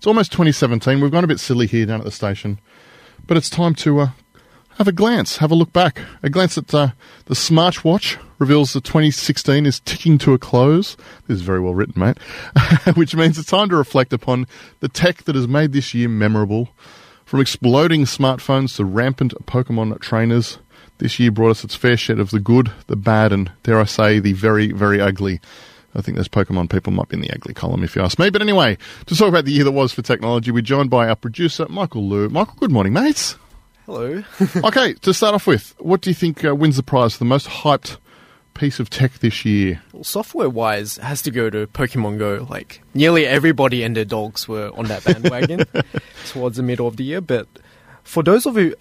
almost 2017. We've gone a bit silly here down at the station, but it's time to have a look back. A glance at the smartwatch reveals that 2016 is ticking to a close. This is very well written, mate. Which means it's time to reflect upon the tech that has made this year memorable. From exploding smartphones to rampant Pokemon trainers, this year brought us its fair share of the good, the bad, and, dare I say, the very, very ugly. I think those Pokemon people might be in the ugly column, if you ask me. But anyway, to talk about the year that was for technology, we're joined by our producer, Michael Liu. Michael, good morning, mates. Hello. Okay, to start off with, what do you think wins the prize for the most hyped piece of tech this year? Well, software-wise, it has to go to Pokemon Go. Like, nearly everybody and their dogs were on that bandwagon towards the middle of the year. But for those of you,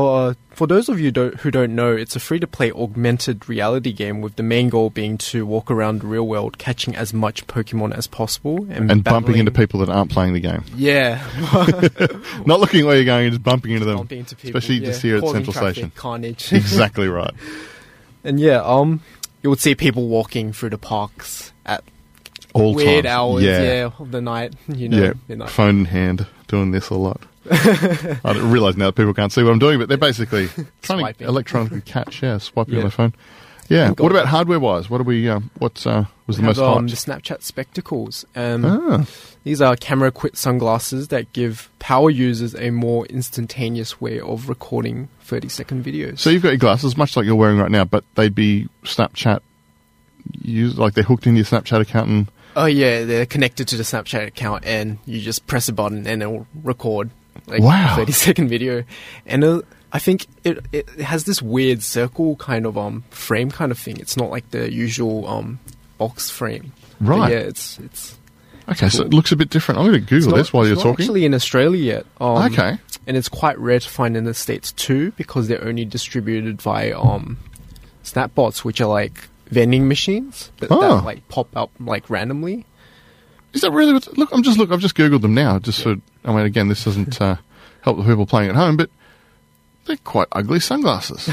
who don't know, it's a free-to-play augmented reality game with the main goal being to walk around the real world, catching as much Pokemon as possible, and bumping into people that aren't playing the game. Yeah, not looking where you're going, just bumping into them. Bumping into people, especially just here at Central Station. Carnage. Exactly right. And yeah, you would see people walking through the parks at all weird times. hours, of the night. Midnight. Phone in hand, doing this a lot. I realise now that people can't see what I'm doing, but they're basically trying Swiping. to electronically catch, swiping on their phone. Yeah. What about hardware-wise? What do we? What was the most hyped? The Snapchat Spectacles. These are camera-equipped sunglasses that give power users a more instantaneous way of recording 30-second videos. So you've got your glasses, much like you're wearing right now, but they'd be Snapchat used, like they're hooked into your Snapchat account and. Oh yeah, they're connected to the Snapchat account, and you just press a button and it'll record like wow. a 30-second video. And I think it has this weird circle kind of frame kind of thing. It's not like the usual box frame. Right. But yeah, it's okay. cool. So it looks a bit different. I'm going to Google this while you're talking. It's not actually in Australia yet. Okay. And it's quite rare to find in the States too, because they're only distributed via Snapbots, which are like vending machines that like pop up like randomly. Is that really? Look, I've just Googled them now. Again, this doesn't help the people playing at home, but they're quite ugly sunglasses.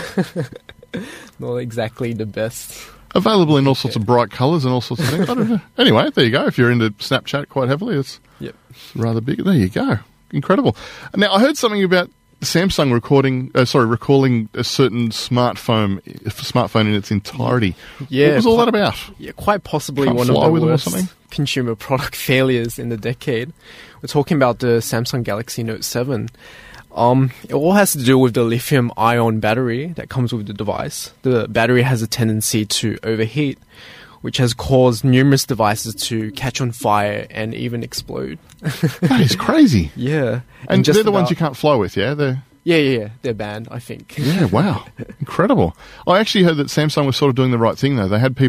Not exactly the best. Available in all sorts of bright colours and all sorts of things. I don't know. Anyway, there you go. If you're into Snapchat quite heavily, it's rather big. There you go. Incredible. Now, I heard something about Samsung recalling a certain smartphone in its entirety. Yeah, what was all that about? Yeah, quite possibly Can't one of fly the with them or worst something? consumer product failures in the decade. We're talking about the Samsung Galaxy Note 7. It all has to do with the lithium-ion battery that comes with the device. The battery has a tendency to overheat, which has caused numerous devices to catch on fire and even explode. That is crazy. Yeah. And they're the ones you can't fly with, yeah? Yeah. They're banned, I think. Yeah, wow. Incredible. I actually heard that Samsung was sort of doing the right thing, though. They had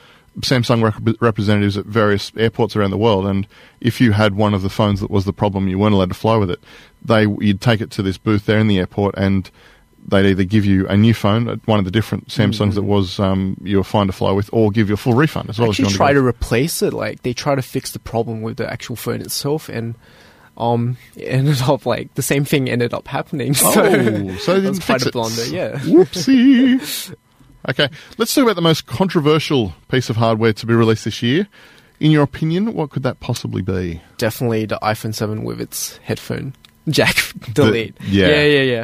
Samsung representatives at various airports around the world, and if you had one of the phones that was the problem, you weren't allowed to fly with it. You'd take it to this booth there in the airport, and they'd either give you a new phone, one of the different Samsungs that was you were fine to fly with, or give you a full refund as well. Actually, try to replace it. Like they try to fix the problem with the actual phone itself, and it ended up like the same thing ended up happening. So they didn't quite fix a it. blunder. Yeah. Whoopsie. Okay, let's talk about the most controversial piece of hardware to be released this year. In your opinion, what could that possibly be? Definitely the iPhone 7 with its headphone jack delete. Yeah.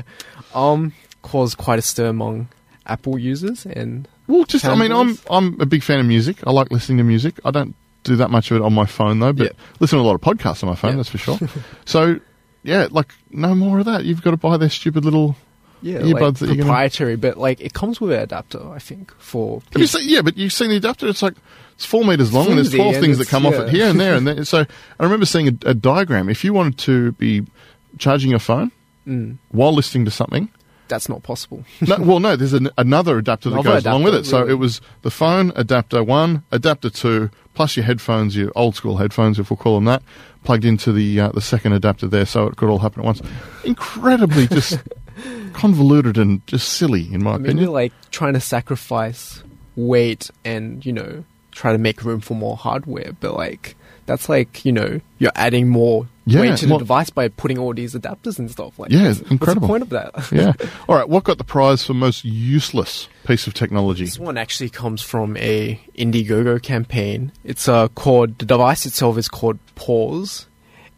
Caused quite a stir among Apple users and. Well, I'm a big fan of music. I like listening to music. I don't do that much of it on my phone though, but listen to a lot of podcasts on my phone. That's for sure. So, no more of that. You've got to buy their stupid little. Earbuds like proprietary, but like it comes with an adapter, I think. For but you've seen the adapter. It's 4 meters long, and there's 12 things that come off it here and there. And there. So I remember seeing a diagram. If you wanted to be charging your phone while listening to something, that's not possible. No. There's another adapter that goes along with it. Really? So it was the phone adapter 1, adapter 2, plus your headphones, your old school headphones, if we'll call them that, plugged into the second adapter there, so it could all happen at once. Incredibly just. Convoluted and just silly, in my opinion. Maybe like trying to sacrifice weight and, try to make room for more hardware. But like, that's like, you're adding more weight to the device by putting all these adapters and stuff. Like, incredible. What's the point of that? Yeah. All right, what got the prize for most useless piece of technology? This one actually comes from a Indiegogo campaign. It's called, the device itself is called Pause.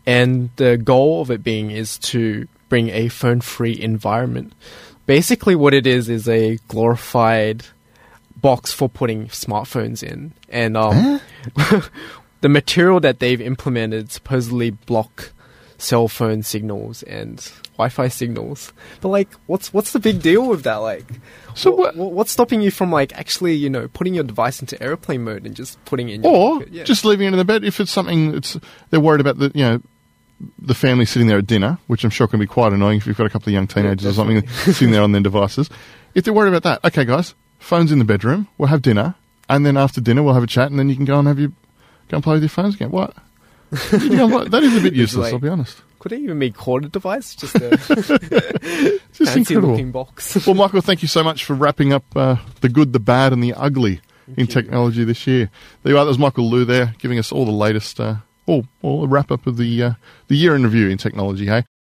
And the goal of it being is to bring a phone-free environment. Basically what it is a glorified box for putting smartphones in. And the material that they've implemented supposedly block cell phone signals and Wi-Fi signals. But like, what's the big deal with that? Like, So what's stopping you from like actually, you know, putting your device into airplane mode and just putting it in your or pocket? Yeah. just leaving it in the bed if it's something they're worried about the family sitting there at dinner, which I'm sure can be quite annoying if you've got a couple of young teenagers or something sitting there on their devices. If they're worried about that, okay, guys, phones in the bedroom. We'll have dinner, and then after dinner we'll have a chat, and then you can go and play with your phones again. What? That is a bit useless, like, I'll be honest. Could it even be called a device? Just a Just incredible. looking box. Well, Michael, thank you so much for wrapping up the good, the bad, and the ugly in technology this year. There you are. That was Michael Liu there, giving us all the latest, all a wrap up of the year in review in technology. Hey.